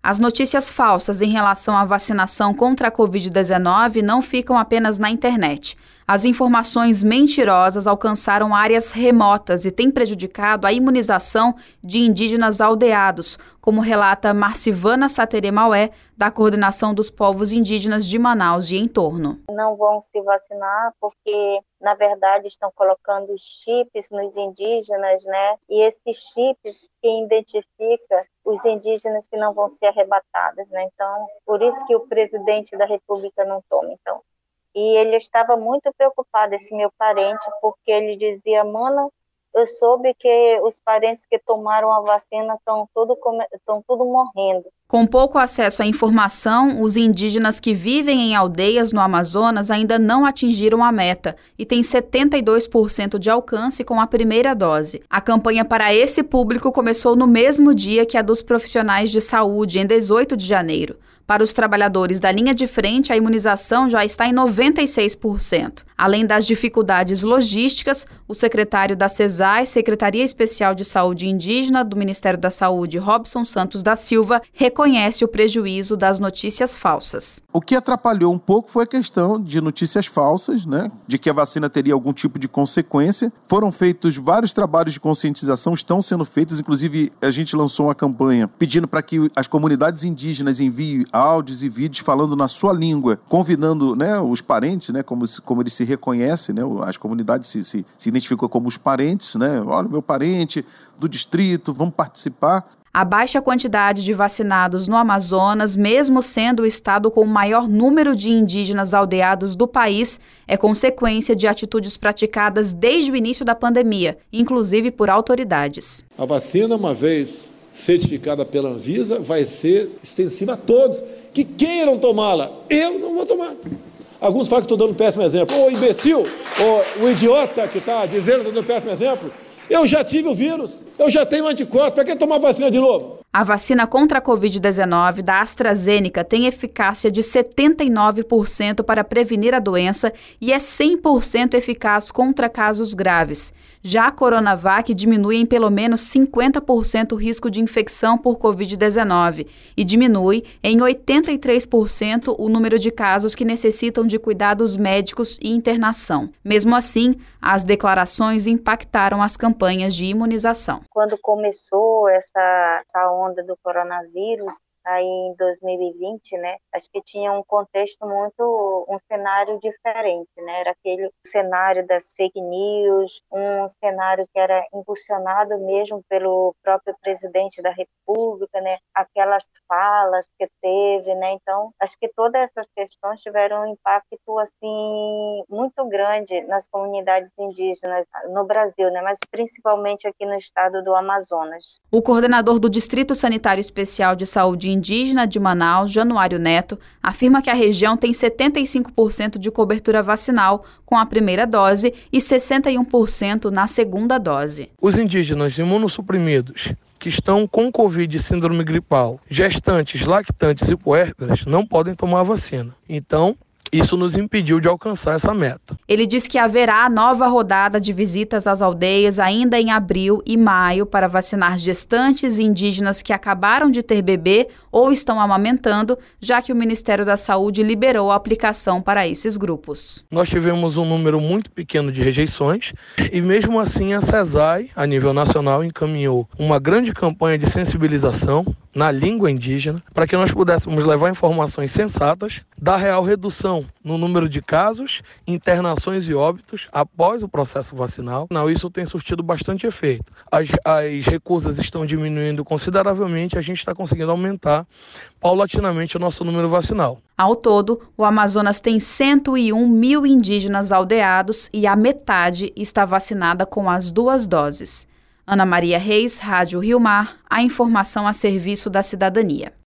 As notícias falsas em relação à vacinação contra a Covid-19 não ficam apenas na internet. As informações mentirosas alcançaram áreas remotas e têm prejudicado a imunização de indígenas aldeados, como relata Marcivana Saterê Maué, da Coordenação dos Povos Indígenas de Manaus e entorno. Não vão se vacinar porque, na verdade, estão colocando chips nos indígenas, né? E esses chips que identifica os indígenas que não vão ser arrebatados, né? Então, por isso que o presidente da República não toma, então. E ele estava muito preocupado, esse meu parente, porque ele dizia, mano, eu soube que os parentes que tomaram a vacina estão tudo morrendo. Com pouco acesso à informação, os indígenas que vivem em aldeias no Amazonas ainda não atingiram a meta e têm 72% de alcance com a primeira dose. A campanha para esse público começou no mesmo dia que a dos profissionais de saúde, em 18 de janeiro. Para os trabalhadores da linha de frente, a imunização já está em 96%. Além das dificuldades logísticas, o secretário da CESAI, Secretaria Especial de Saúde Indígena do Ministério da Saúde, Robson Santos da Silva, reconhece o prejuízo das notícias falsas. O que atrapalhou um pouco foi a questão de notícias falsas, né? De que a vacina teria algum tipo de consequência. Foram feitos vários trabalhos de conscientização, estão sendo feitos, inclusive a gente lançou uma campanha pedindo para que as comunidades indígenas enviem áudios e vídeos falando na sua língua, convidando, né, os parentes, né, como eles se reconhecem, né, as comunidades se identificam como os parentes, né, olha, meu parente do distrito, vamos participar. A baixa quantidade de vacinados no Amazonas, mesmo sendo o estado com o maior número de indígenas aldeados do país, é consequência de atitudes praticadas desde o início da pandemia, inclusive por autoridades. A vacina, uma vez certificada pela Anvisa, vai ser extensiva a todos que queiram tomá-la. Eu não vou tomar. Alguns falam que estou dando um péssimo exemplo. Ô imbecil, o idiota que está dizendo que estou dando um péssimo exemplo, eu já tive o vírus, eu já tenho anticorpos, para que tomar vacina de novo? A vacina contra a Covid-19 da AstraZeneca tem eficácia de 79% para prevenir a doença e é 100% eficaz contra casos graves. Já a Coronavac diminui em pelo menos 50% o risco de infecção por Covid-19 e diminui em 83% o número de casos que necessitam de cuidados médicos e internação. Mesmo assim, as declarações impactaram as campanhas de imunização. Quando começou essa onda do coronavírus, aí em 2020, né, acho que tinha um contexto um cenário diferente, né, era aquele cenário das fake news, um cenário que era impulsionado mesmo pelo próprio presidente da República, né, aquelas falas que teve, né, então acho que todas essas questões tiveram um impacto, assim, muito grande nas comunidades indígenas no Brasil, né, mas principalmente aqui no estado do Amazonas. O coordenador do Distrito Sanitário Especial de Saúde Indígena de Manaus, Januário Neto, afirma que a região tem 75% de cobertura vacinal com a primeira dose e 61% na segunda dose. Os indígenas imunossuprimidos que estão com Covid e síndrome gripal, gestantes, lactantes e puérperas, não podem tomar a vacina. Então, isso nos impediu de alcançar essa meta. Ele diz que haverá nova rodada de visitas às aldeias ainda em abril e maio para vacinar gestantes e indígenas que acabaram de ter bebê ou estão amamentando, já que o Ministério da Saúde liberou a aplicação para esses grupos. Nós tivemos um número muito pequeno de rejeições e mesmo assim a CESAI, a nível nacional, encaminhou uma grande campanha de sensibilização na língua indígena para que nós pudéssemos levar informações sensatas da real redução no número de casos, internações e óbitos após o processo vacinal. Isso tem surtido bastante efeito. As recusas estão diminuindo consideravelmente, a gente está conseguindo aumentar paulatinamente o nosso número vacinal. Ao todo, o Amazonas tem 101 mil indígenas aldeados e a metade está vacinada com as 2 doses. Ana Maria Reis, Rádio Rio Mar, a informação a serviço da cidadania.